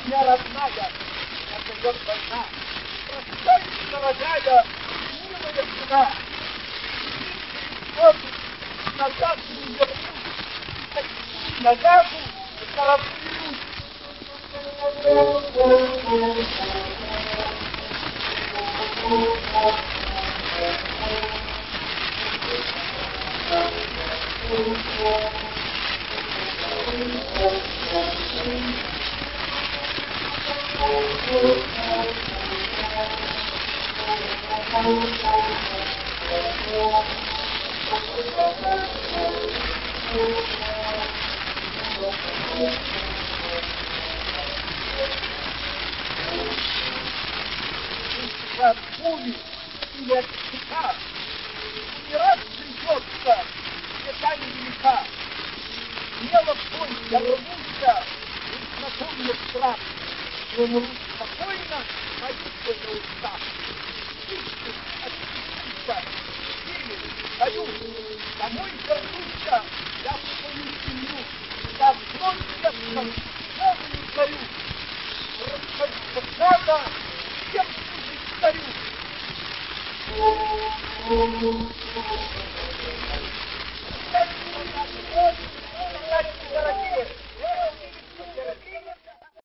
моя родная, меня зовет война. Прощай, дорогая, милая жена. Вот назад не вернусь, на газу тороплюсь. От пули или от щита умирать придется, света невелика. Смело в бой я рвуся, ведь на том нет страх, и умру спокойно, молитвой на устах. Птички, отпустися, силе, союз, домой вернуся, я в свою семью, я вновь детством новую зарю. Расходиться надо, всем служить царю.